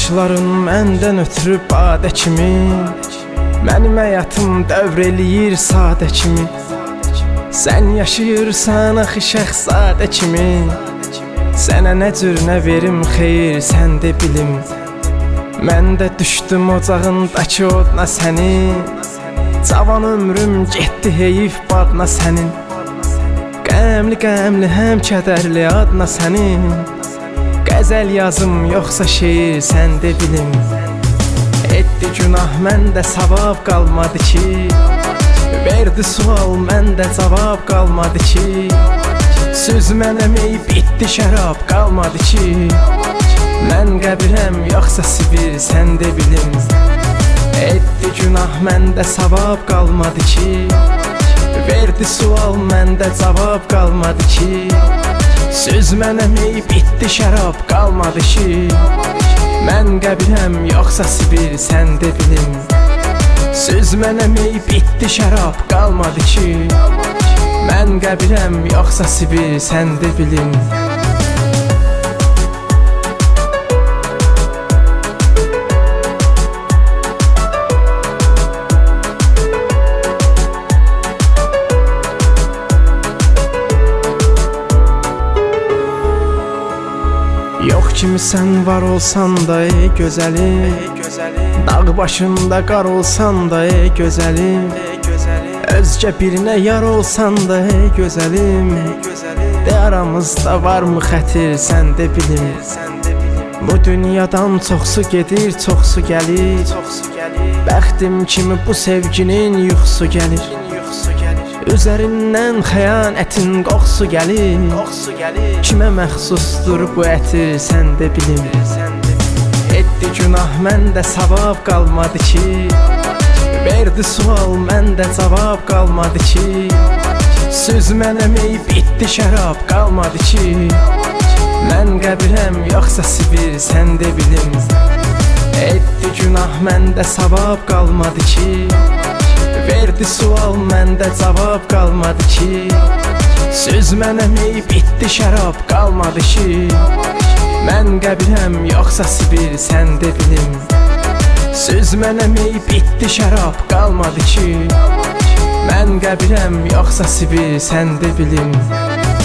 Baxışların məndən ötürü badə kimi, mənim həyatım dövr eləyir sadə kimi. Sən yaşayırsan axı şəxsadə kimi, sənə nə cür nə verim xeyir sən də bilim. Mən də düşdüm ocağındakı odna sənin, cavan ömrüm getdi heyif badna sənin. Qəmli qəmli həm kədərli adna sənin, qəzəl yazım yoxsa şeir sən də bilim. Etdi günah məndə savab qalmadı ki, verdi sual məndə cavab qalmadı ki. Söz mənəmey bitdi şərab qalmadı ki, mən qəbirəm yoxsa sibir sən də bilim. Etdi günah məndə savab qalmadı ki, verdi sual məndə cavab qalmadı ki. Söz mənəmey bitdi şərab qalmadı ki, mən qəbirəm yoxsa sibir sən də bilim. Söz mənəmey bitdi şərab qalmadı ki, mən qəbirəm yoxsa sibir sən də bilim. Yox kimi sən var olsan da ey gözəlim, dağ başında qar olsan da ey gözəlim, özgə birinə yar olsan da ey gözəlim, de aramızda varmı xətir sən də bilim. Bu dünyadan çoxsu gedir, çoxsu gəlir, bəxtim kimi bu sevginin yuxusu gəlir. Üzərindən xəyanətin qoxusu gəlir, kimə məxsusdur bu ətir sən də bilim. Etdi günah məndə savab qalmadı ki, verdi sual məndə cavab qalmadı ki. Söz mənəmey bitdi şərab qalmadı ki, mən qəbirəm yoxsa sibir sən də bilim. Etdi günah məndə savab qalmadı ki, verdi sual məndə cavab qalmadı ki. Söz mənəmey bitdi şərab qalmadı ki, mən qəbirəm yoxsa sibir sən də bilim. Söz mənəmey bitdi şərab qalmadı ki, mən qəbirəm yoxsa sibir sən də bilim.